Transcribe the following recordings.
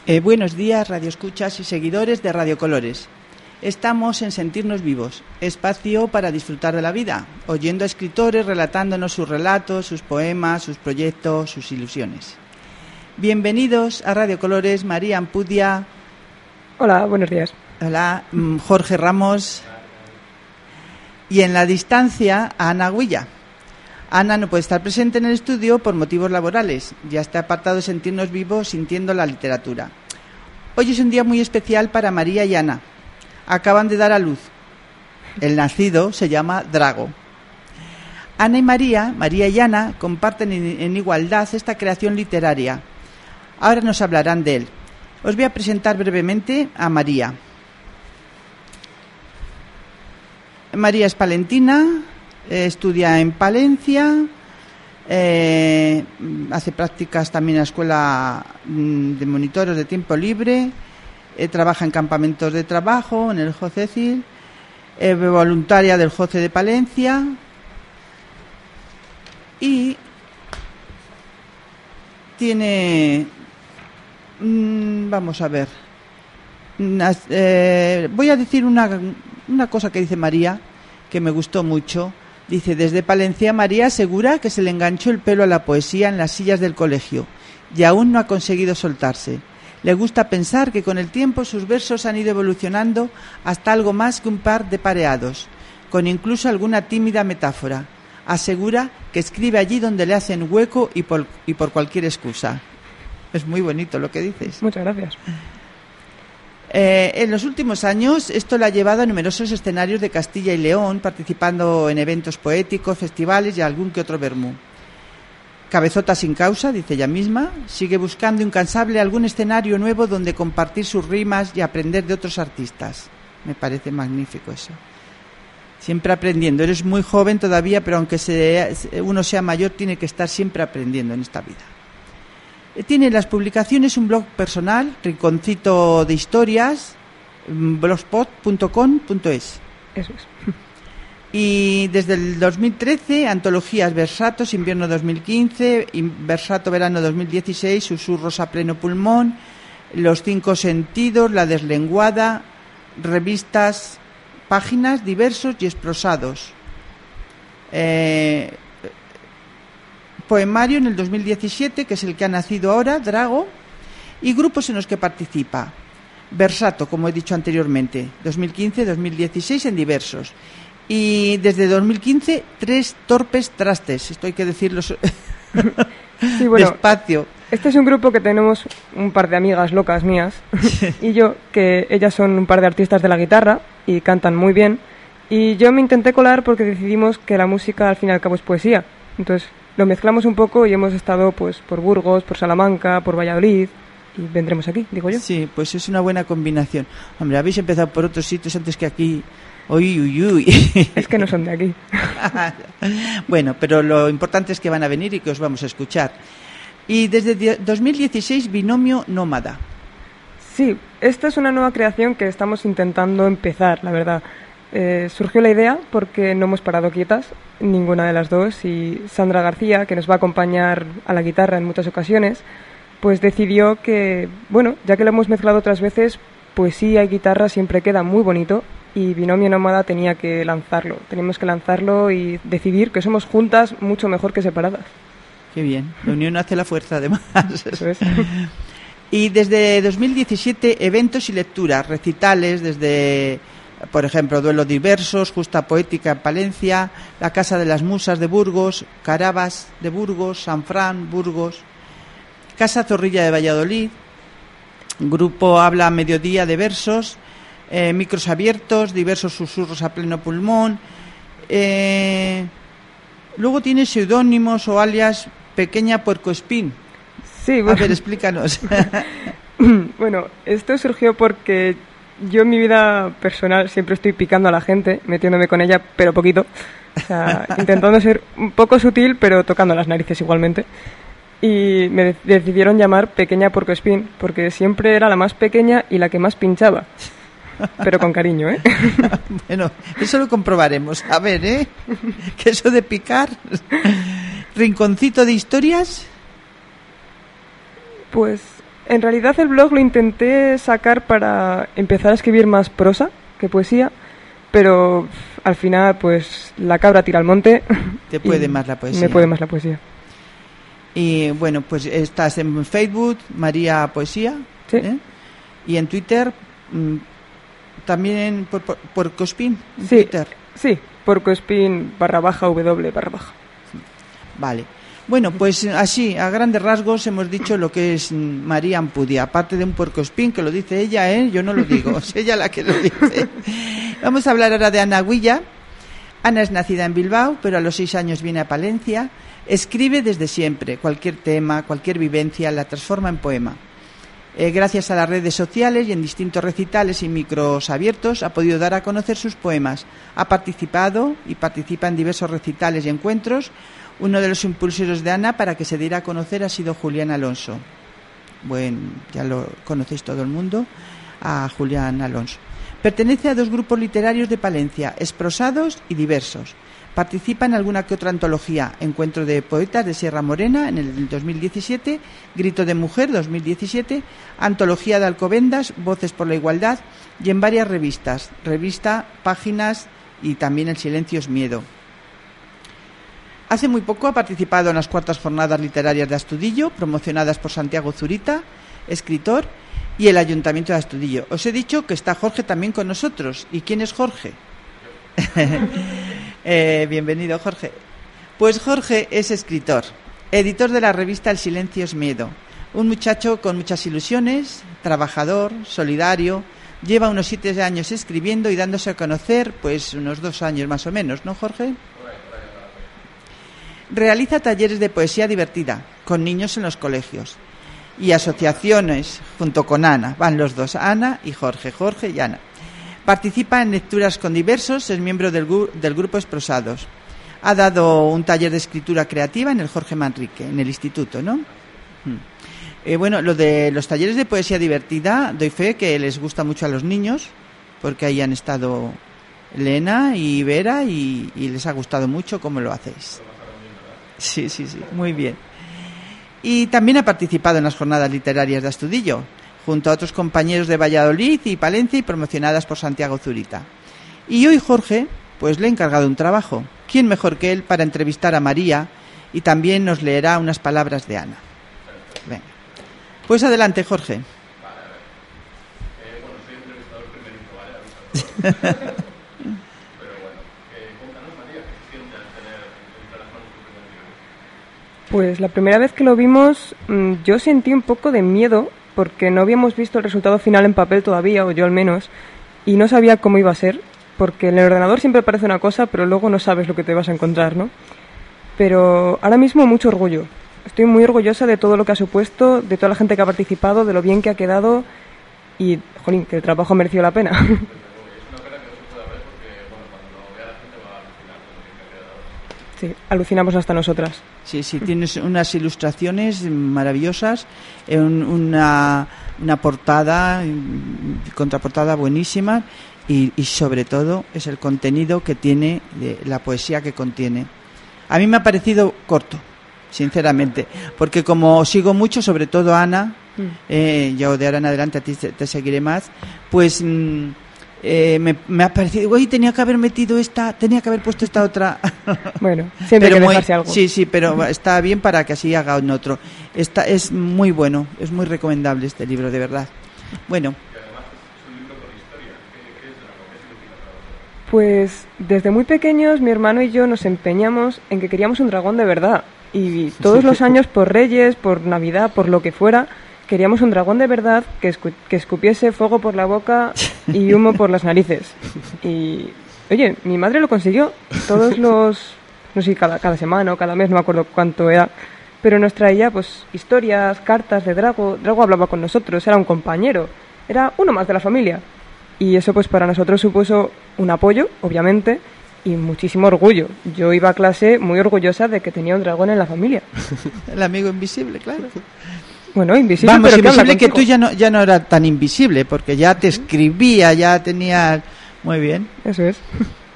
Buenos días, radioescuchas y seguidores de Radio Colores. Estamos en Sentirnos Vivos, espacio para disfrutar de la vida, oyendo a escritores relatándonos sus relatos, sus poemas, sus proyectos, sus ilusiones. Bienvenidos a Radio Colores, María Ampudia. Hola, buenos días. Hola, Jorge Ramos. Y en la distancia, a Ana Huilla. Ana no puede estar presente en el estudio por motivos laborales. Ya está apartado de Sentirnos Vivos sintiendo la literatura. Hoy es un día muy especial para María y Ana. Acaban de dar a luz. El nacido se llama Drago. Ana y María y Ana, comparten en igualdad esta creación literaria. Ahora nos hablarán de él. Os voy a presentar brevemente a María. María es palentina, estudia en Palencia, hace prácticas también en la escuela de monitores de tiempo libre, trabaja en campamentos de trabajo en el JOCECIL, voluntaria del JOCE de Palencia y tiene, vamos a ver, voy a decir una cosa que dice María que me gustó mucho. Dice: desde Palencia María asegura que se le enganchó el pelo a la poesía en las sillas del colegio y aún no ha conseguido soltarse. Le gusta pensar que con el tiempo sus versos han ido evolucionando hasta algo más que un par de pareados, con incluso alguna tímida metáfora. Asegura que escribe allí donde le hacen hueco y por cualquier excusa. Es muy bonito lo que dices. Muchas gracias. En los últimos años esto le ha llevado a numerosos escenarios de Castilla y León, participando en eventos poéticos, festivales y algún que otro vermú. Cabezota sin causa, dice ella misma, sigue buscando incansable algún escenario nuevo donde compartir sus rimas y aprender de otros artistas. Me parece magnífico eso. Siempre aprendiendo. Eres muy joven todavía, pero aunque uno sea mayor, tiene que estar siempre aprendiendo en esta vida. Tiene las publicaciones un blog personal, Rinconcito de Historias, blogspot.com.es. Eso es. Y desde el 2013, antologías Versatos, invierno 2015, Versato verano 2016, Susurros a pleno pulmón, Los 5 sentidos, La deslenguada, revistas, páginas, diversos y exprosados. Poemario en el 2017, que es el que ha nacido ahora, Drago, y grupos en los que participa. Versato, como he dicho anteriormente, 2015-2016 en diversos. Y desde 2015, 3 torpes trastes. Esto hay que decirlo sí, bueno, despacio. Este es un grupo que tenemos un par de amigas locas mías y yo, que ellas son un par de artistas de la guitarra y cantan muy bien. Y yo me intenté colar porque decidimos que la música al fin y al cabo es poesía. Entonces lo mezclamos un poco y hemos estado pues por Burgos, por Salamanca, por Valladolid y vendremos aquí, digo yo. Sí, pues es una buena combinación. Hombre, habéis empezado por otros sitios antes que aquí. Uy. Es que no son de aquí. Bueno, pero lo importante es que van a venir y que os vamos a escuchar. Y desde 2016, Binomio Nómada. Sí, esta es una nueva creación que estamos intentando empezar, la verdad. Surgió la idea porque no hemos parado quietas, ninguna de las dos, y Sandra García, que nos va a acompañar a la guitarra en muchas ocasiones, pues decidió que, bueno, ya que lo hemos mezclado otras veces, poesía y guitarra siempre queda muy bonito y Binomio Nómada tenía que lanzarlo. Teníamos que lanzarlo y decidir que somos juntas mucho mejor que separadas. Qué bien, la unión hace la fuerza además. Eso es. Y desde 2017, eventos y lecturas, recitales desde... Por ejemplo, Duelo Diversos, Justa Poética en Palencia, La Casa de las Musas de Burgos, Carabas de Burgos, San Fran, Burgos, Casa Zorrilla de Valladolid, Grupo Habla a Mediodía de Versos, Micros Abiertos, Diversos Susurros a pleno pulmón. Luego tiene seudónimos o alias Pequeña Puercoespín. Sí, bueno. A ver, explícanos. Bueno, esto surgió porque... yo en mi vida personal siempre estoy picando a la gente, metiéndome con ella, pero poquito. O sea, intentando ser un poco sutil, pero tocando las narices igualmente. Y me decidieron llamar Pequeña Puercoespín, porque siempre era la más pequeña y la que más pinchaba. Pero con cariño, ¿eh? Bueno, eso lo comprobaremos. A ver, ¿eh? Que eso de picar... Rinconcito de Historias... Pues En realidad el blog lo intenté sacar para empezar a escribir más prosa que poesía, pero al final pues la cabra tira al monte. Te puede más la poesía. Me puede más la poesía. Y bueno, pues estás en Facebook, María Poesía, Sí. Y en Twitter, también por Cospin, en Sí, Twitter. sí, porcospin_w_. Vale. Bueno, pues así, a grandes rasgos hemos dicho lo que es María Ampudia, aparte de un puercoespín, que lo dice ella, yo no lo digo, es ella la que lo dice. Vamos a hablar ahora de Ana Huilla. Ana es nacida en Bilbao, pero a los 6 años viene a Palencia. Escribe desde siempre, cualquier tema, cualquier vivencia, la transforma en poema. Gracias a las redes sociales y en distintos recitales y micros abiertos ha podido dar a conocer sus poemas. Ha participado y participa en diversos recitales y encuentros. Uno de los impulsores de Ana para que se diera a conocer ha sido Julián Alonso. Bueno, ya lo conocéis todo el mundo, a Julián Alonso. Pertenece a 2 grupos literarios de Palencia, Esprosados y Diversos. Participa en alguna que otra antología, Encuentro de Poetas de Sierra Morena en el 2017, Grito de Mujer 2017, Antología de Alcobendas, Voces por la Igualdad, y en varias revistas, Revista, Páginas y también El Silencio es Miedo. Hace muy poco ha participado en las 4ª Jornadas Literarias de Astudillo, promocionadas por Santiago Zurita, escritor, y el Ayuntamiento de Astudillo. Os he dicho que está Jorge también con nosotros. ¿Y quién es Jorge? Bienvenido, Jorge. Pues Jorge es escritor, editor de la revista El Silencio es Miedo. Un muchacho con muchas ilusiones, trabajador, solidario. Lleva unos 7 años escribiendo y dándose a conocer, pues unos 2 años más o menos, ¿no, Jorge? Realiza talleres de poesía divertida con niños en los colegios y asociaciones junto con Ana. Van los dos, Ana y Jorge y Ana. Participa en lecturas con diversos, es miembro del grupo Esprosados. Ha dado un taller de escritura creativa en el Jorge Manrique, en el instituto, ¿no? Bueno, lo de los talleres de poesía divertida, doy fe que les gusta mucho a los niños, porque ahí han estado Elena y Vera y les ha gustado mucho cómo lo hacéis. Sí, muy bien. Y también ha participado en las jornadas literarias de Astudillo, junto a otros compañeros de Valladolid y Palencia y promocionadas por Santiago Zurita. Y hoy Jorge, pues le he encargado un trabajo. ¿Quién mejor que él para entrevistar a María? Y también nos leerá unas palabras de Ana. Venga. Pues adelante, Jorge. Bueno, soy entrevistador primerito, ¿vale? Pues la primera vez que lo vimos yo sentí un poco de miedo porque no habíamos visto el resultado final en papel todavía, o yo al menos, y no sabía cómo iba a ser, porque en el ordenador siempre parece una cosa, pero luego no sabes lo que te vas a encontrar, ¿no? Pero ahora mismo mucho orgullo. Estoy muy orgullosa de todo lo que ha supuesto, de toda la gente que ha participado, de lo bien que ha quedado y, jolín, que el trabajo ha merecido la pena. Sí, alucinamos hasta nosotras. Sí, tienes unas ilustraciones maravillosas, una portada, contraportada buenísima y sobre todo es el contenido que tiene, la poesía que contiene. A mí me ha parecido corto, sinceramente, porque como sigo mucho, sobre todo a Ana, yo de ahora en adelante a ti te seguiré más, pues me ha parecido, uy, tenía que haber puesto esta otra. Bueno, siempre hay que dejarse algo. Sí, pero está bien para que así haga un otro. Es muy bueno, es muy recomendable este libro, de verdad. Bueno. Pues desde muy pequeños mi hermano y yo nos empeñamos en que queríamos un dragón de verdad. Y todos los años, por Reyes, por Navidad, por lo que fuera, queríamos un dragón de verdad que escupiese fuego por la boca y humo por las narices. Y, oye, mi madre lo consiguió. Todos los... no sé si cada semana o cada mes, no me acuerdo cuánto era, pero nos traía pues historias, cartas de Drago. Drago hablaba con nosotros, era un compañero, era uno más de la familia. Y eso pues para nosotros supuso un apoyo, obviamente, y muchísimo orgullo. Yo iba a clase muy orgullosa de que tenía un dragón en la familia. El amigo invisible, claro. Bueno, invisible, vamos, pero invisible que tú ya no era tan invisible, porque ya te escribía, ya tenías... Muy bien. Eso es.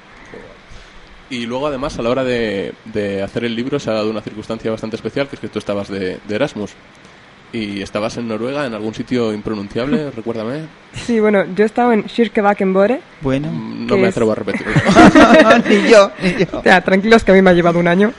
Y luego, además, a la hora de hacer el libro se ha dado una circunstancia bastante especial, que es que tú estabas de Erasmus. ¿Y estabas en Noruega, en algún sitio impronunciable? Recuérdame. Sí, bueno, yo he estado en Kirkebakenbore. Bueno. No me atrevo a repetirlo. Ni yo. O sea, tranquilos que a mí me ha llevado un año.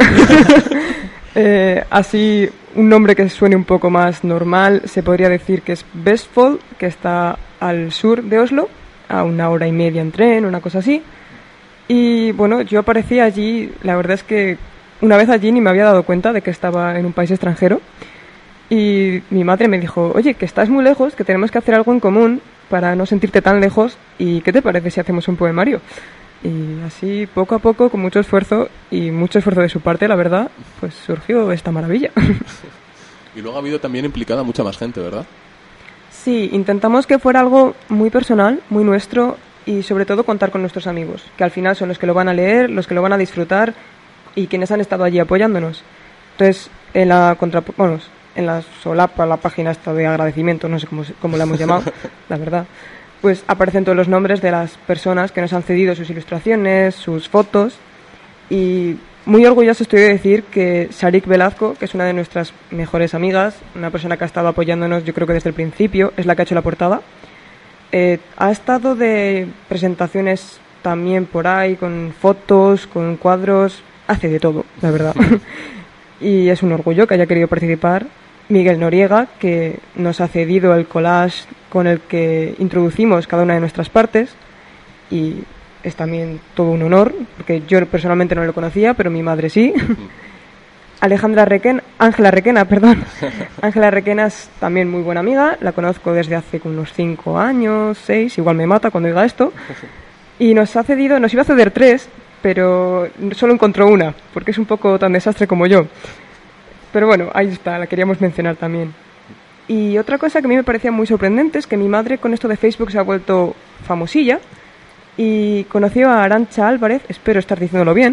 Así, un nombre que suene un poco más normal, se podría decir que es Vestfold, que está al sur de Oslo, a 1 hora y media en tren, una cosa así. Y bueno, yo aparecí allí, la verdad es que una vez allí ni me había dado cuenta de que estaba en un país extranjero. Y mi madre me dijo, oye, que estás muy lejos, que tenemos que hacer algo en común para no sentirte tan lejos, y ¿qué te parece si hacemos un poemario? Y así, poco a poco, con mucho esfuerzo, y mucho esfuerzo de su parte, la verdad, pues surgió esta maravilla. Y luego ha habido también implicada mucha más gente, ¿verdad? Sí, intentamos que fuera algo muy personal, muy nuestro, y sobre todo contar con nuestros amigos, que al final son los que lo van a leer, los que lo van a disfrutar, y quienes han estado allí apoyándonos. Entonces, en la solapa, la página esta de agradecimiento, no sé cómo la hemos llamado, la verdad, pues aparecen todos los nombres de las personas que nos han cedido sus ilustraciones, sus fotos, y muy orgulloso estoy de decir que Sarik Velasco, que es una de nuestras mejores amigas, una persona que ha estado apoyándonos yo creo que desde el principio, es la que ha hecho la portada, ha estado de presentaciones también por ahí, con fotos, con cuadros, hace de todo, la verdad. Y es un orgullo que haya querido participar. Miguel Noriega, que nos ha cedido el collage con el que introducimos cada una de nuestras partes, y es también todo un honor, porque yo personalmente no lo conocía, pero mi madre sí. Ángela Requena, Ángela Requena es también muy buena amiga, la conozco desde hace unos 5 años, 6, igual me mata cuando diga esto, y nos iba a ceder 3, pero solo encontró una, porque es un poco tan desastre como yo. Pero bueno, ahí está, la queríamos mencionar también. Y otra cosa que a mí me parecía muy sorprendente es que mi madre con esto de Facebook se ha vuelto famosilla y conoció a Arantxa Álvarez, espero estar diciéndolo bien,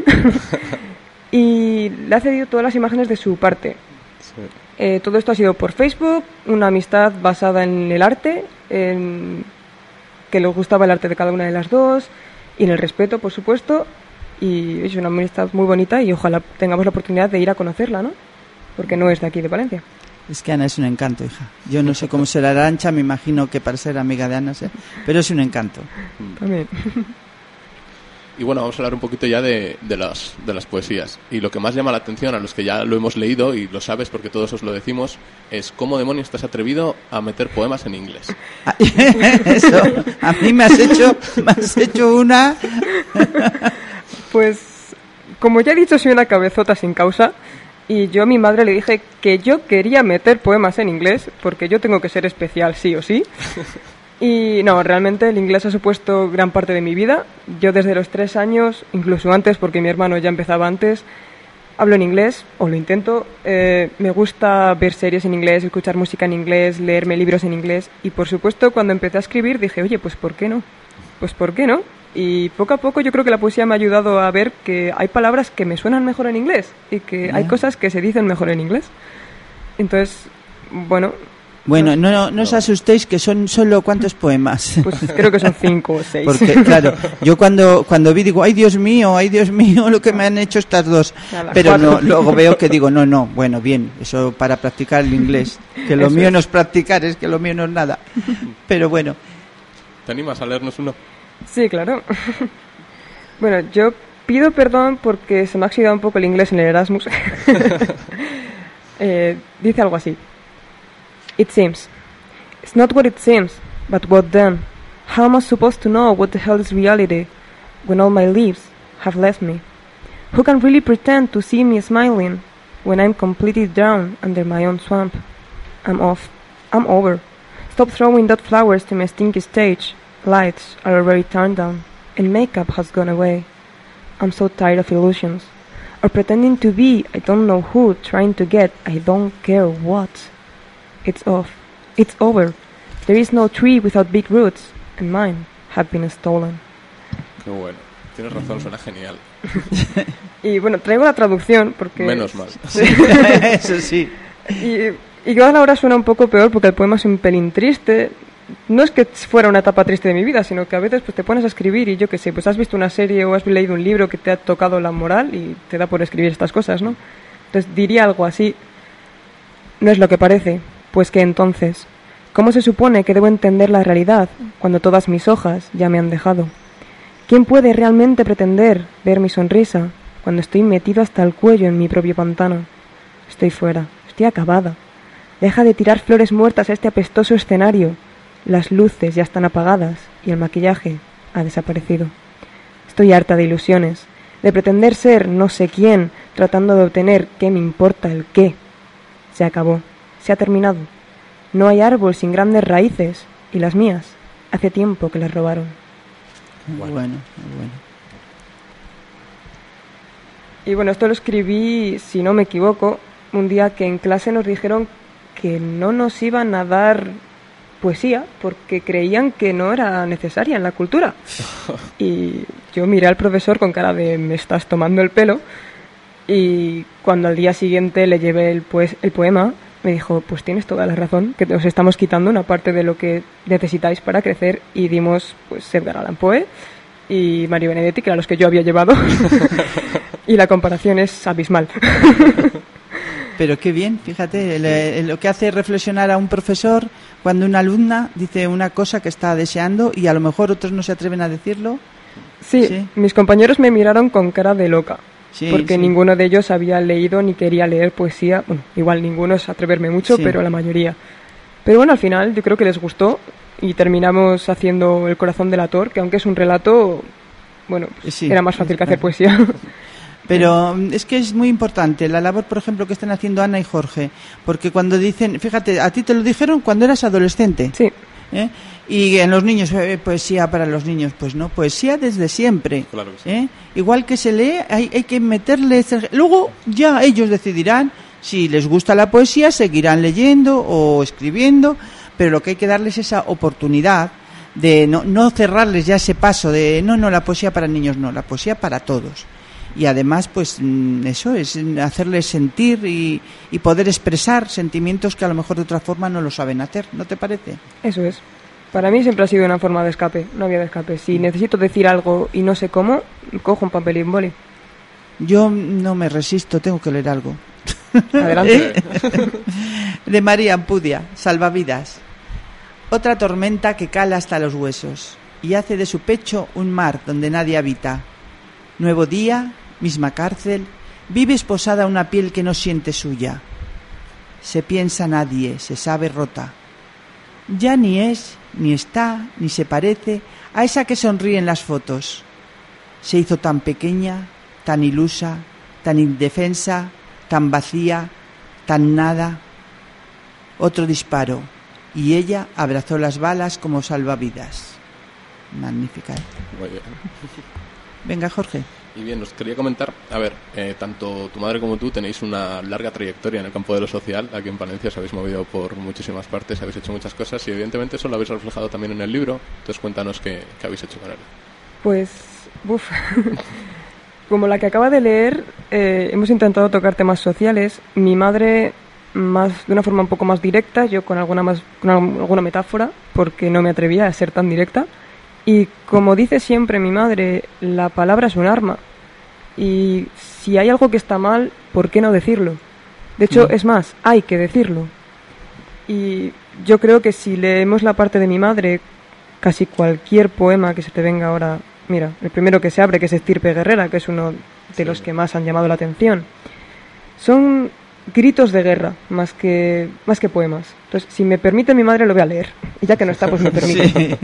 y le ha cedido todas las imágenes de su parte. Sí. Todo esto ha sido por Facebook, una amistad basada en el arte, en que les gustaba el arte de cada una de las dos y en el respeto, por supuesto, y es una amistad muy bonita y ojalá tengamos la oportunidad de ir a conocerla, ¿no? Porque no es de aquí, de Valencia. Es que Ana es un encanto, hija. Yo no sé cómo será Arantxa, me imagino que para ser amiga de Ana, pero es un encanto. También. Y bueno, vamos a hablar un poquito ya de las poesías. Y lo que más llama la atención a los que ya lo hemos leído, y lo sabes porque todos os lo decimos, es cómo demonios te has atrevido a meter poemas en inglés. Eso, a mí me has hecho una... Pues, como ya he dicho, soy una cabezota sin causa. Y yo a mi madre le dije que yo quería meter poemas en inglés porque yo tengo que ser especial sí o sí. Y no, realmente el inglés ha supuesto gran parte de mi vida. Yo desde los 3 años, incluso antes porque mi hermano ya empezaba antes, hablo en inglés, o lo intento. Me gusta ver series en inglés, escuchar música en inglés, leerme libros en inglés. Y por supuesto cuando empecé a escribir dije, oye, pues ¿por qué no? Pues ¿por qué no? Y poco a poco yo creo que la poesía me ha ayudado a ver que hay palabras que me suenan mejor en inglés y que hay cosas que se dicen mejor en inglés. Entonces, bueno... Bueno, no os asustéis que son solo ¿cuántos poemas? Pues creo que son 5 o 6. Porque, claro, yo cuando vi digo, ay Dios mío, lo que me han hecho estas dos. Pero no, luego veo que digo, no, bueno, bien, eso para practicar el inglés. Que lo mío no es practicar, es que lo mío no es nada. Pero bueno. ¿Te animas a leernos uno? Sí, claro. Bueno, yo pido perdón porque se me ha oxidado un poco el inglés en el Erasmus. Dice algo así. It seems. It's not what it seems, but what then? How am I supposed to know what the hell is reality when all my leaves have left me? Who can really pretend to see me smiling when I'm completely drowned under my own swamp? I'm off. I'm over. Stop throwing that flowers to my stinky stage. Lights are already turned down, and makeup has gone away. I'm so tired of illusions, or pretending to be I don't know who, trying to get I don't care what. It's off. It's over. There is no tree without big roots, and mine have been stolen. Qué bueno. Tienes razón, suena genial. Y bueno, traigo la traducción porque... Menos mal. Eso sí. Y igual ahora suena un poco peor porque el poema es un pelín triste. No es que fuera una etapa triste de mi vida, sino que a veces pues te pones a escribir y yo qué sé, pues has visto una serie o has leído un libro que te ha tocado la moral y te da por escribir estas cosas, ¿no? Entonces diría algo así. No es lo que parece, Pues que entonces, ¿cómo se supone que debo entender la realidad cuando todas mis hojas ya me han dejado? ¿Quién puede realmente pretender ver mi sonrisa cuando estoy metido hasta el cuello en mi propio pantano? Estoy fuera, estoy acabada. Deja de tirar flores muertas a este apestoso escenario. Las luces ya están apagadas y el maquillaje ha desaparecido. Estoy harta de ilusiones, de pretender ser no sé quién, tratando de obtener qué me importa el qué. Se acabó, se ha terminado. No hay árbol sin grandes raíces, y las mías, hace tiempo que las robaron. Muy bueno. Y bueno, esto lo escribí, si no me equivoco, un día que en clase nos dijeron que no nos iban a dar poesía porque creían que no era necesaria en la cultura. Y yo miré al profesor con cara de me estás tomando el pelo, y cuando al día siguiente le llevé el poema, me dijo, pues tienes toda la razón, que os estamos quitando una parte de lo que necesitáis para crecer, y dimos pues Edgar Allan Poe y Mario Benedetti, que eran los que yo había llevado. Y la comparación es abismal. Pero qué bien, fíjate, lo que hace reflexionar a un profesor cuando una alumna dice una cosa que está deseando y a lo mejor otros no se atreven a decirlo. Sí, mis compañeros me miraron con cara de loca, porque ninguno de ellos había leído ni quería leer poesía. Bueno, igual ninguno es atreverme mucho, pero la mayoría. Pero bueno, al final yo creo que les gustó y terminamos haciendo El corazón delator, que aunque es un relato, bueno, pues era más fácil que hacer poesía. Pero es que es muy importante la labor, por ejemplo, que están haciendo Ana y Jorge, porque cuando dicen, fíjate, a ti te lo dijeron cuando eras adolescente. Sí. Y en los niños, poesía para los niños, pues no, poesía desde siempre. Claro que sí. Igual que se lee, hay que meterle... Luego ya ellos decidirán si les gusta la poesía, seguirán leyendo o escribiendo, pero lo que hay que darles es esa oportunidad de no cerrarles ya ese paso de no, la poesía para niños, no, la poesía para todos. Y además, pues eso es hacerles sentir y poder expresar sentimientos que a lo mejor de otra forma no lo saben hacer, ¿no te parece? Eso es. Para mí siempre ha sido una forma de escape, una vía de escape. Si necesito decir algo y no sé cómo, cojo un papel y un boli. Yo no me resisto, tengo que leer algo. Adelante. De María Ampudia, Salvavidas. Otra tormenta que cala hasta los huesos y hace de su pecho un mar donde nadie habita. Nuevo día, misma cárcel, vive esposada una piel que no siente suya. Se piensa nadie, se sabe rota. Ya ni es, ni está, ni se parece a esa que sonríe en las fotos. Se hizo tan pequeña, tan ilusa, tan indefensa, tan vacía, tan nada. Otro disparo, y ella abrazó las balas como salvavidas. Magnífica. Muy bien. Venga, Jorge. Y bien, os quería comentar, a ver, tanto tu madre como tú tenéis una larga trayectoria en el campo de lo social. Aquí en Palencia os habéis movido por muchísimas partes, habéis hecho muchas cosas y evidentemente eso lo habéis reflejado también en el libro. Entonces cuéntanos qué habéis hecho con él. Pues, como la que acaba de leer, hemos intentado tocar temas sociales. Mi madre de una forma un poco más directa, yo con alguna metáfora, porque no me atrevía a ser tan directa. Y como dice siempre mi madre, la palabra es un arma. Y si hay algo que está mal, ¿por qué no decirlo? De hecho, es más, hay que decirlo. Y yo creo que si leemos la parte de mi madre, casi cualquier poema que se te venga ahora... Mira, el primero que se abre, que es Estirpe Guerrera, que es uno de los que más han llamado la atención. Son gritos de guerra, más que poemas. Entonces, si me permite mi madre, lo voy a leer. Y ya que no está, pues me permite. Sí.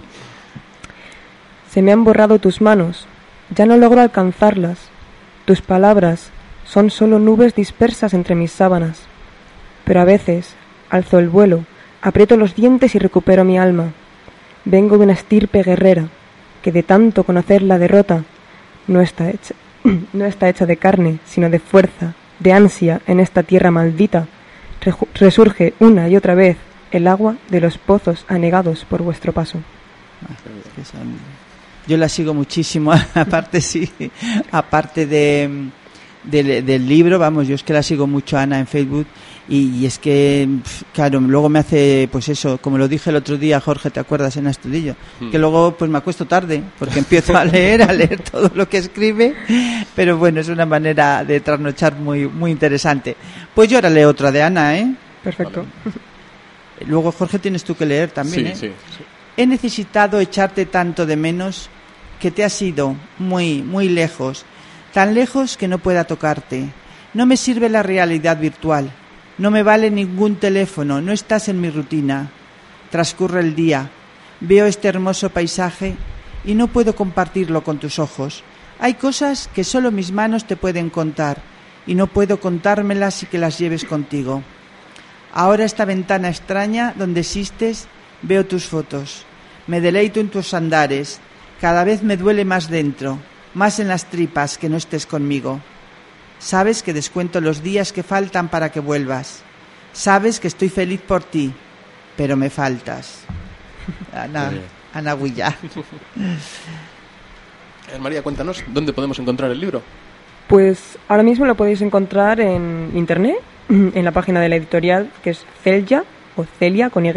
Se me han borrado tus manos, ya no logro alcanzarlas. Tus palabras son solo nubes dispersas entre mis sábanas. Pero a veces alzo el vuelo, aprieto los dientes y recupero mi alma. Vengo de una estirpe guerrera, que de tanto conocer la derrota, no está hecha de carne, sino de fuerza, de ansia en esta tierra maldita. Resurge una y otra vez el agua de los pozos anegados por vuestro paso. Yo la sigo muchísimo, aparte del libro, vamos, yo es que la sigo mucho a Ana en Facebook y es que, claro, luego me hace, pues eso, como lo dije el otro día, Jorge, ¿te acuerdas en Astudillo? Que luego pues me acuesto tarde porque empiezo a leer todo lo que escribe, pero bueno, es una manera de trasnochar muy, muy interesante. Pues yo ahora leo otra de Ana, ¿eh? Perfecto. Luego, Jorge, tienes tú que leer también, Sí. He necesitado echarte tanto de menos que te has ido muy, muy lejos, tan lejos que no pueda tocarte. No me sirve la realidad virtual, no me vale ningún teléfono, no estás en mi rutina. Transcurre el día, veo este hermoso paisaje y no puedo compartirlo con tus ojos. Hay cosas que solo mis manos te pueden contar y no puedo contármelas y que las lleves contigo. Ahora esta ventana extraña donde existes, veo tus fotos. Me deleito en tus andares. Cada vez me duele más dentro, más en las tripas que no estés conmigo. Sabes que descuento los días que faltan para que vuelvas. Sabes que estoy feliz por ti, pero me faltas. Ana Huilla. María, cuéntanos, ¿dónde podemos encontrar el libro? Pues ahora mismo lo podéis encontrar en internet, en la página de la editorial, que es Celia, o Celia con Y,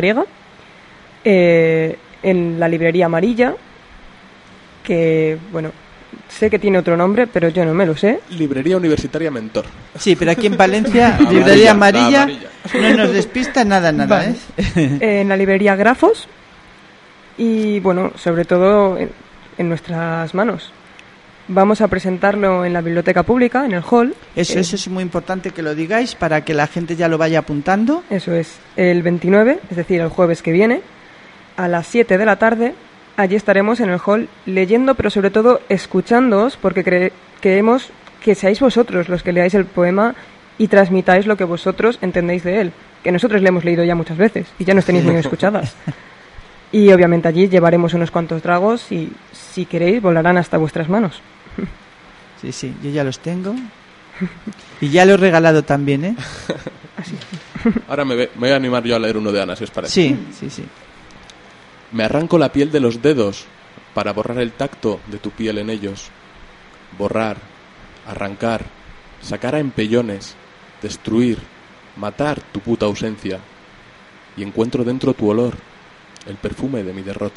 en la librería Amarilla, que, bueno, sé que tiene otro nombre, pero yo no me lo sé. Librería Universitaria Mentor. Sí, pero aquí en Palencia, librería amarilla, no nos despista nada, vale. En la librería Grafos y, bueno, sobre todo en nuestras manos. Vamos a presentarlo en la biblioteca pública, en el hall. Eso es muy importante que lo digáis para que la gente ya lo vaya apuntando. Eso es, el 29, es decir, el jueves que viene, a las 7 de la tarde. Allí estaremos en el hall leyendo, pero sobre todo escuchándoos, porque queremos que seáis vosotros los que leáis el poema y transmitáis lo que vosotros entendéis de él, que nosotros le hemos leído ya muchas veces y ya nos tenéis muy escuchadas. Y obviamente allí llevaremos unos cuantos tragos y, si queréis, volarán hasta vuestras manos. Sí, yo ya los tengo. Y ya lo he regalado también, ¿eh? Así. Ahora me voy a animar yo a leer uno de Ana, si os parece. Sí. Me arranco la piel de los dedos para borrar el tacto de tu piel en ellos. Borrar, arrancar, sacar a empellones, destruir, matar tu puta ausencia. Y encuentro dentro tu olor, el perfume de mi derrota.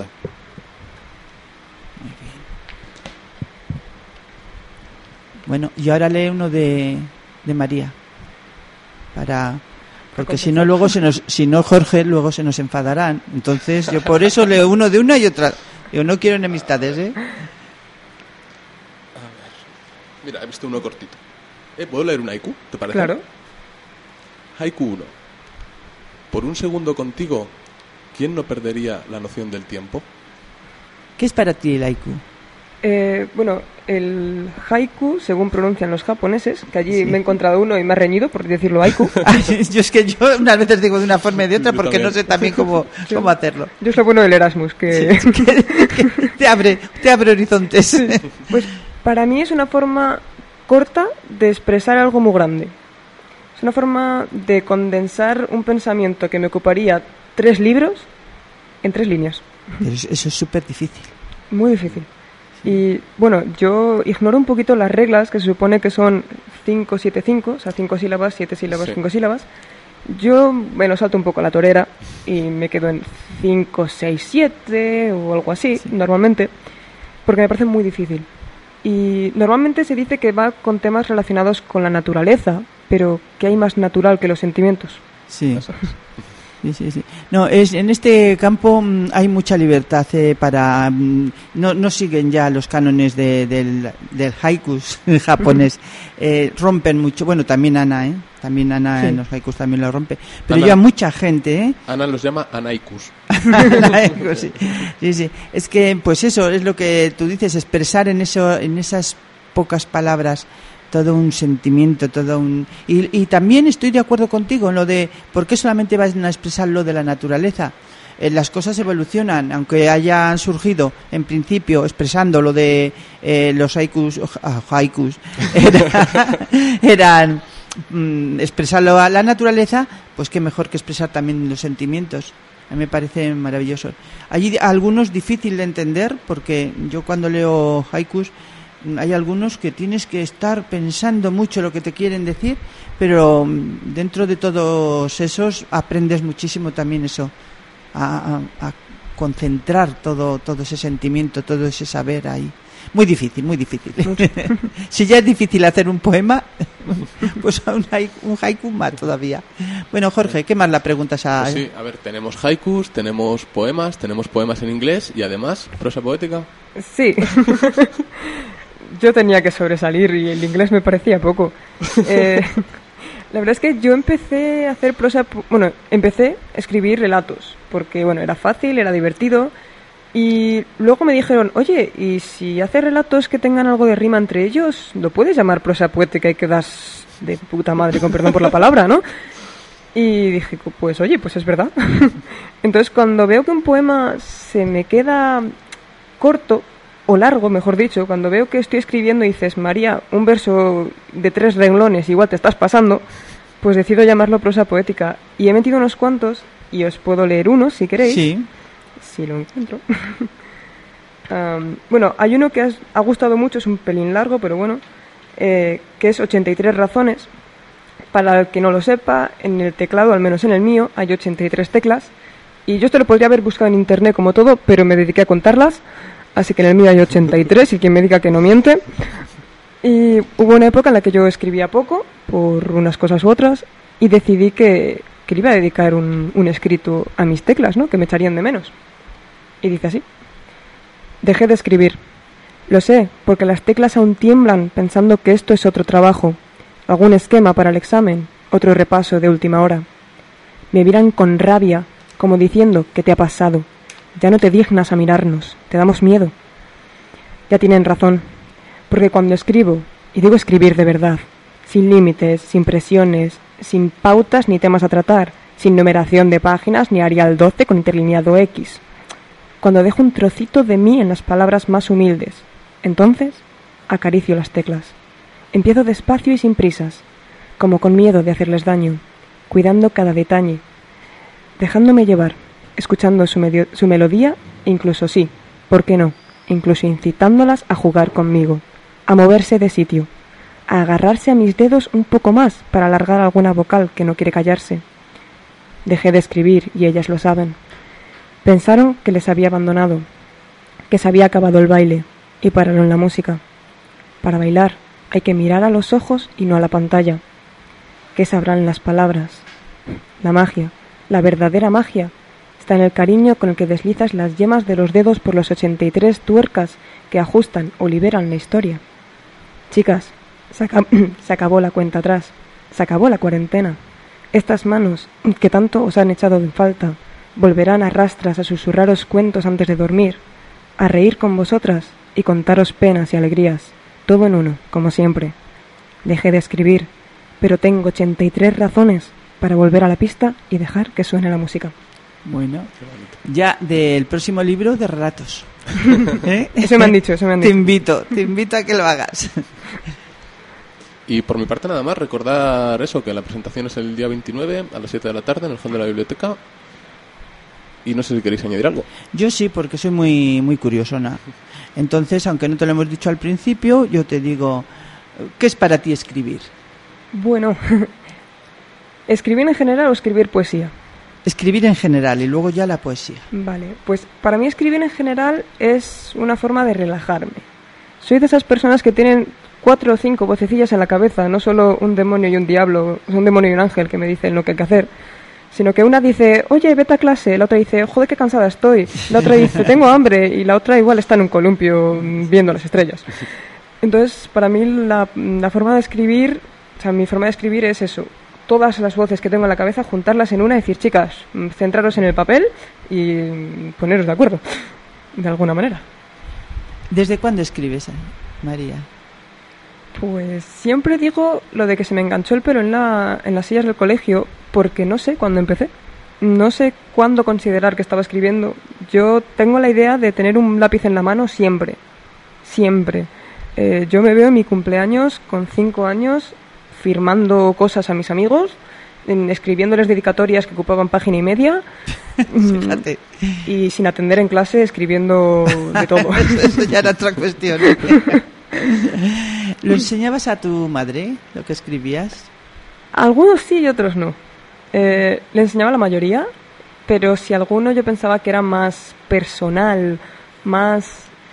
Muy bien. Bueno, y ahora lee uno de María. Porque si no, luego Jorge, luego se nos enfadarán. Entonces, yo por eso leo uno de una y otra. Yo no quiero enemistades, ¿eh? A ver. Mira, he visto uno cortito. ¿Puedo leer un haiku? ¿Te parece? Claro. Haiku 1. Por un segundo contigo, ¿quién no perdería la noción del tiempo? ¿Qué es para ti el haiku? Bueno, el haiku, según pronuncian los japoneses, que allí me he encontrado uno y me ha reñido por decirlo haiku. yo unas veces digo de una forma y de otra porque no sé también cómo hacerlo. Yo es lo bueno del Erasmus, que te abre horizontes. Sí. Pues para mí es una forma corta de expresar algo muy grande. Es una forma de condensar un pensamiento que me ocuparía 3 libros en 3 líneas. Pero eso es súper difícil. Muy difícil. Y bueno, yo ignoro un poquito las reglas, que se supone que son 5, 7, 5, o sea, 5 sílabas, 7 sílabas, 5 sílabas. Yo me lo salto un poco a la torera y me quedo en 5, 6, 7 o algo así, normalmente, porque me parece muy difícil. Y normalmente se dice que va con temas relacionados con la naturaleza, pero ¿qué hay más natural que los sentimientos? Sí. Sí. No, en este campo hay mucha libertad para... no siguen ya los cánones del haikus japonés. Rompen mucho. Bueno, también Ana, También Ana sí. En los haikus también lo rompe. Pero ya mucha gente, Ana los llama anaikus. Anaikus, sí. Es que, pues eso, es lo que tú dices, expresar en esas pocas palabras todo un sentimiento, y también estoy de acuerdo contigo en lo de por qué solamente van a expresar lo de la naturaleza. Las cosas evolucionan, aunque hayan surgido en principio expresando lo de los haikus eran expresarlo a la naturaleza, pues qué mejor que expresar también los sentimientos. A mí me parece maravilloso. Hay algunos difícil de entender, porque yo cuando leo haikus hay algunos que tienes que estar pensando mucho lo que te quieren decir, pero dentro de todos esos aprendes muchísimo también eso, a concentrar todo ese sentimiento, todo ese saber ahí. Muy difícil. Si ya es difícil hacer un poema, Pues un haiku más todavía. Bueno, Jorge, ¿qué más le preguntas a...? Pues sí, a ver, tenemos haikus, tenemos poemas en inglés y además prosa poética. Sí. Yo tenía que sobresalir y el inglés me parecía poco. La verdad es que yo empecé a hacer empecé a escribir relatos, porque bueno, era fácil, era divertido, y luego me dijeron, oye, ¿y si haces relatos que tengan algo de rima entre ellos, lo puedes llamar prosa poética y quedas de puta madre, con perdón por la palabra, ¿no? Y dije, pues oye, pues es verdad. Entonces cuando veo que un poema se me queda corto, o largo, mejor dicho, cuando veo que estoy escribiendo y dices, María, un verso de 3 renglones, igual te estás pasando, pues decido llamarlo prosa poética. Y he metido unos cuantos, y os puedo leer uno, si queréis. Sí. Si lo encuentro. Bueno, hay uno que ha gustado mucho, es un pelín largo, pero bueno, que es 83 razones. Para el que no lo sepa, en el teclado, al menos en el mío, hay 83 teclas. Y yo esto lo podría haber buscado en internet como todo, pero me dediqué a contarlas. Así que en el mío hay 83 y quien me diga que no miente. Y hubo una época en la que yo escribía poco, por unas cosas u otras, y decidí que le iba a dedicar un escrito a mis teclas, ¿no? Que me echarían de menos. Y dice así. Dejé de escribir. Lo sé, porque las teclas aún tiemblan pensando que esto es otro trabajo, algún esquema para el examen, otro repaso de última hora. Me miran con rabia, como diciendo, ¿qué te ha pasado? Ya no te dignas a mirarnos, te damos miedo. Ya tienen razón, porque cuando escribo, y digo escribir de verdad, sin límites, sin presiones, sin pautas ni temas a tratar, sin numeración de páginas ni Arial 12 con interlineado X. Cuando dejo un trocito de mí en las palabras más humildes, entonces acaricio las teclas. Empiezo despacio y sin prisas, como con miedo de hacerles daño, cuidando cada detalle, dejándome llevar, escuchando su melodía, incluso sí, ¿por qué no? Incluso incitándolas a jugar conmigo, a moverse de sitio, a agarrarse a mis dedos un poco más para alargar alguna vocal que no quiere callarse. Dejé de escribir y ellas lo saben. Pensaron que les había abandonado, que se había acabado el baile y pararon la música. Para bailar hay que mirar a los ojos y no a la pantalla. ¿Qué sabrán las palabras? La magia, la verdadera magia, está en el cariño con el que deslizas las yemas de los dedos por los 83 tuercas que ajustan o liberan la historia. Chicas, se acabó la cuenta atrás, se acabó la cuarentena. Estas manos, que tanto os han echado en falta, volverán a rastras a susurraros cuentos antes de dormir, a reír con vosotras y contaros penas y alegrías, todo en uno, como siempre. Dejé de escribir, pero tengo 83 razones para volver a la pista y dejar que suene la música. Bueno, ya del próximo libro de relatos. ¿Eh? Eso me han dicho. Te invito a que lo hagas. Y por mi parte nada más, recordar eso, que la presentación es el día 29 a las 7 de la tarde en el hall de la biblioteca. Y no sé si queréis añadir algo. Yo sí, porque soy muy, muy curiosona. Entonces, aunque no te lo hemos dicho al principio, yo te digo, ¿qué es para ti escribir? Bueno, ¿escribir en general o escribir poesía? Escribir en general y luego ya la poesía. Vale, pues para mí escribir en general es una forma de relajarme. Soy de esas personas que tienen 4 o 5 vocecillas en la cabeza, no solo un demonio y un diablo, un demonio y un ángel que me dicen lo que hay que hacer, sino que una dice, oye, vete a clase, la otra dice, joder, qué cansada estoy, la otra dice, tengo hambre, y la otra igual está en un columpio viendo las estrellas. Entonces, para mí la forma de escribir, o sea, mi forma de escribir es eso, todas las voces que tengo en la cabeza, juntarlas en una y decir, chicas, centraros en el papel y poneros de acuerdo, de alguna manera. ¿Desde cuándo escribes, María? Pues siempre digo lo de que se me enganchó el pelo en las sillas del colegio, porque no sé cuándo empecé. No sé cuándo considerar que estaba escribiendo. Yo tengo la idea de tener un lápiz en la mano siempre. Siempre. Yo me veo en mi cumpleaños con 5 años firmando cosas a mis amigos, escribiéndoles dedicatorias que ocupaban página y media. Fíjate. Y sin atender en clase, escribiendo de todo. Eso ya era otra cuestión. ¿Lo enseñabas a tu madre, lo que escribías? Algunos sí y otros no. Le enseñaba a la mayoría, pero si alguno yo pensaba que era más personal, más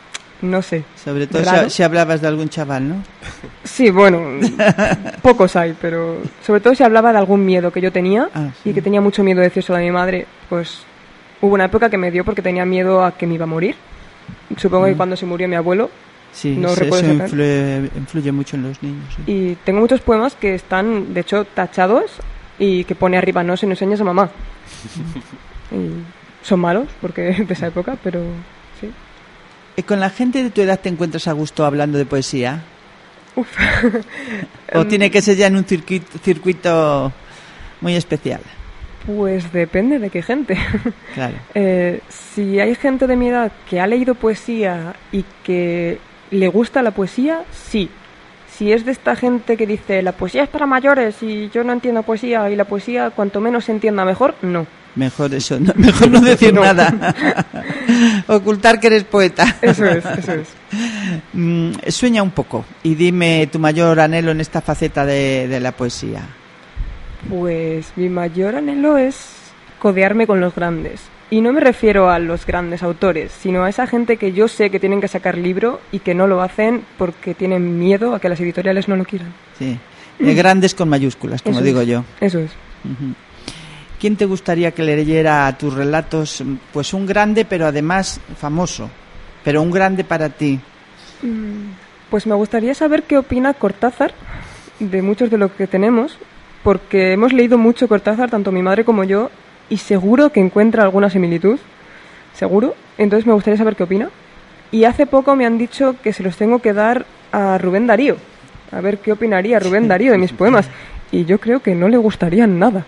no sé. Sobre todo si hablabas de algún chaval, ¿no? Sí, bueno, pocos hay, pero sobre todo si hablaba de algún miedo que yo tenía sí. y que tenía mucho miedo de decírselo a mi madre, pues hubo una época que me dio porque tenía miedo a que me iba a morir. Supongo que cuando se murió mi abuelo. Sí, no eso recuerdo influye mucho en los niños. Sí. Y tengo muchos poemas que están, de hecho, tachados y que pone arriba no se nos enseñas a mamá. Y son malos porque de esa época, pero sí. ¿Con la gente de tu edad te encuentras a gusto hablando de poesía? Uf. ¿O tiene que ser ya en un circuito muy especial? Pues depende de qué gente. Claro. Si hay gente de mi edad que ha leído poesía y que le gusta la poesía, sí. Si es de esta gente que dice la poesía es para mayores y yo no entiendo poesía y la poesía cuanto menos se entienda mejor, no. Mejor eso, mejor no decir nada. Ocultar que eres poeta. Eso es. Sueña un poco y dime tu mayor anhelo en esta faceta de la poesía. Pues mi mayor anhelo es codearme con los grandes. Y no me refiero a los grandes autores, sino a esa gente que yo sé que tienen que sacar libro y que no lo hacen porque tienen miedo a que las editoriales no lo quieran. Sí, grandes con mayúsculas, como eso digo es. yo. Eso es. Uh-huh. ¿Quién te gustaría que leyera tus relatos? Pues un grande, pero además famoso. Pero un grande para ti. Pues me gustaría saber qué opina Cortázar de muchos de lo que tenemos, porque hemos leído mucho Cortázar, tanto mi madre como yo, y seguro que encuentra alguna similitud, seguro. Entonces me gustaría saber qué opina. Y hace poco me han dicho que se los tengo que dar a Rubén Darío, a ver qué opinaría Rubén Darío de mis poemas. Y yo creo que no le gustarían nada.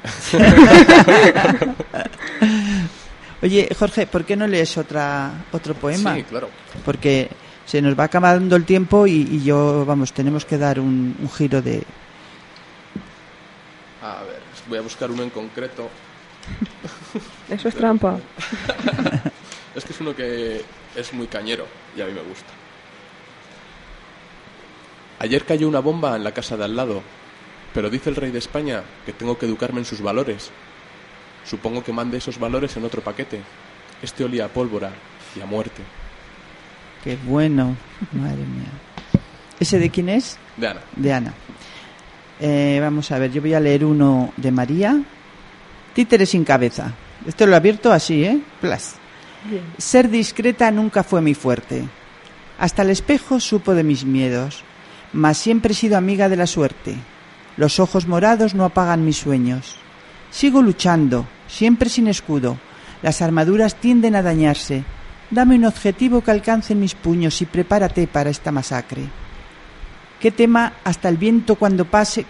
Oye, Jorge, ¿por qué no lees otro poema? Sí, claro. Porque se nos va acabando el tiempo y tenemos que dar un giro de... A ver, voy a buscar uno en concreto. Eso es trampa. Es que es uno que es muy cañero y a mí me gusta. Ayer cayó una bomba en la casa de al lado, pero dice el rey de España que tengo que educarme en sus valores. Supongo que mande esos valores en otro paquete. Este olía a pólvora y a muerte. Qué bueno, madre mía. ¿Ese de quién es? De Ana. De Ana. Vamos a ver, yo voy a leer uno de María. Títere sin cabeza. Esto lo he abierto así, ¿eh? Plas. Bien. Ser discreta nunca fue mi fuerte. Hasta el espejo supo de mis miedos, mas siempre he sido amiga de la suerte. Los ojos morados no apagan mis sueños. Sigo luchando, siempre sin escudo. Las armaduras tienden a dañarse. Dame un objetivo que alcance mis puños y prepárate para esta masacre. Que tema hasta el viento cuando pase,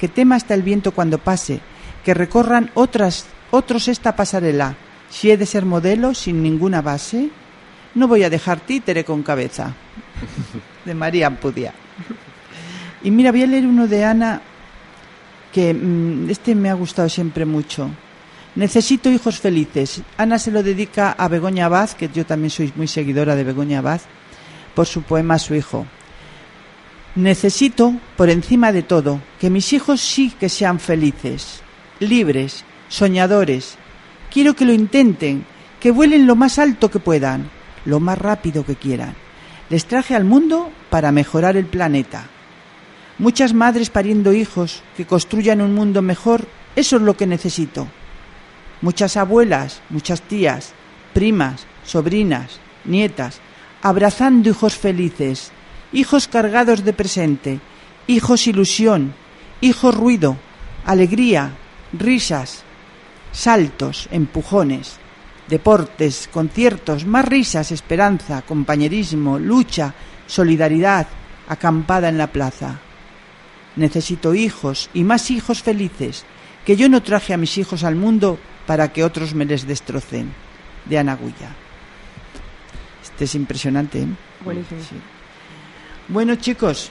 que recorran otros esta pasarela. Si he de ser modelo sin ninguna base, no voy a dejar títere con cabeza. De María Ampudia. Y mira, voy a leer uno de Ana que este me ha gustado siempre mucho. Necesito hijos felices. Ana se lo dedica a Begoña Abad, que yo también soy muy seguidora de Begoña Abad, por su poema a su hijo. Necesito, por encima de todo, que mis hijos sí que sean felices, libres, soñadores. Quiero que lo intenten, que vuelen lo más alto que puedan, lo más rápido que quieran. Les traje al mundo para mejorar el planeta. Muchas madres pariendo hijos que construyan un mundo mejor, eso es lo que necesito. Muchas abuelas, muchas tías, primas, sobrinas, nietas, abrazando hijos felices, hijos cargados de presente, hijos ilusión, hijos ruido, alegría, risas, saltos, empujones, deportes, conciertos, más risas, esperanza, compañerismo, lucha, solidaridad, acampada en la plaza. Necesito hijos y más hijos felices, que yo no traje a mis hijos al mundo para que otros me les destrocen. De Ana Gulla. Este es impresionante, ¿eh? Buenísimo. Sí. Bueno, chicos,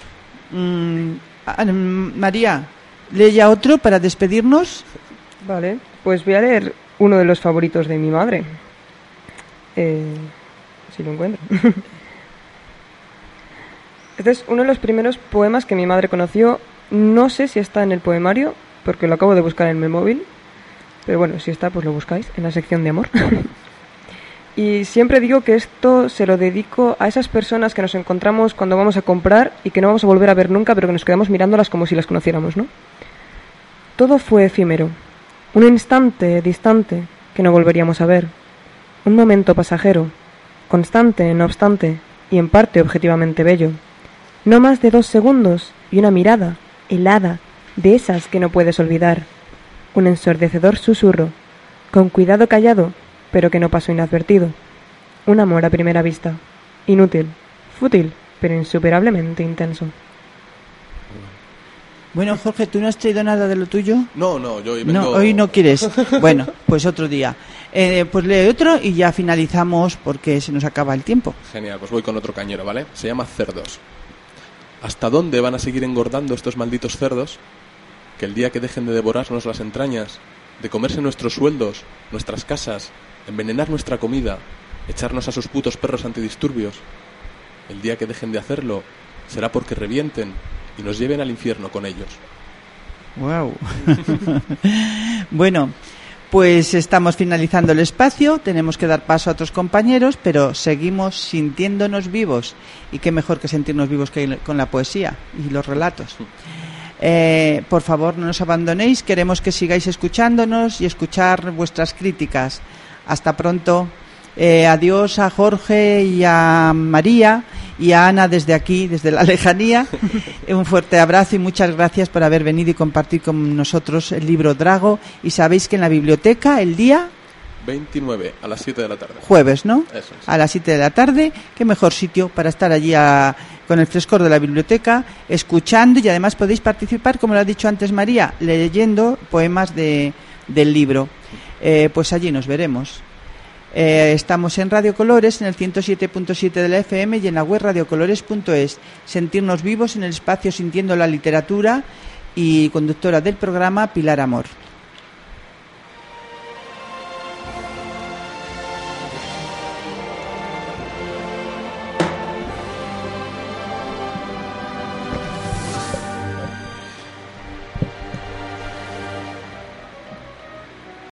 María, ¿lee ya otro para despedirnos? Vale, pues voy a leer uno de los favoritos de mi madre. Si lo encuentro. Este es uno de los primeros poemas que mi madre conoció. No sé si está en el poemario, porque lo acabo de buscar en mi móvil. Pero bueno, si está, pues lo buscáis en la sección de amor. Y siempre digo que esto se lo dedico a esas personas que nos encontramos cuando vamos a comprar y que no vamos a volver a ver nunca, pero que nos quedamos mirándolas como si las conociéramos, ¿no? Todo fue efímero, un instante distante que no volveríamos a ver, un momento pasajero, constante, no obstante, y en parte objetivamente bello. No más de 2 segundos y una mirada, helada, de esas que no puedes olvidar. Un ensordecedor susurro, con cuidado callado, pero que no pasó inadvertido. Un amor a primera vista, inútil, fútil, pero insuperablemente intenso. Bueno, Jorge, ¿tú no has traído nada de lo tuyo? No, yo hoy vengo... No, hoy no quieres. Bueno, pues otro día. Pues lee otro y ya finalizamos porque se nos acaba el tiempo. Genial, pues voy con otro cañero, ¿vale? Se llama Cerdos. ¿Hasta dónde van a seguir engordando estos malditos cerdos? Que el día que dejen de devorarnos las entrañas, de comerse nuestros sueldos, nuestras casas, envenenar nuestra comida, echarnos a sus putos perros antidisturbios, el día que dejen de hacerlo será porque revienten y nos lleven al infierno con ellos. Wow. Bueno, pues estamos finalizando el espacio, tenemos que dar paso a otros compañeros, pero seguimos sintiéndonos vivos. Y qué mejor que sentirnos vivos que con la poesía y los relatos. Por favor, no nos abandonéis, queremos que sigáis escuchándonos y escuchar vuestras críticas. Hasta pronto. Adiós a Jorge y a María y a Ana desde aquí, desde la lejanía. Un fuerte abrazo y muchas gracias por haber venido y compartir con nosotros el libro Drago. Y sabéis que en la biblioteca el día 29 a las 7 de la tarde. Jueves, ¿no? Eso es. A las 7 de la tarde. Qué mejor sitio para estar allí con el frescor de la biblioteca, escuchando, y además podéis participar, como lo ha dicho antes María, leyendo poemas del libro. Pues allí nos veremos. Estamos en Radio Colores, en el 107.7 de la FM y en la web radiocolores.es. Sentirnos vivos en el espacio sintiendo la literatura, y conductora del programa Pilar Amor.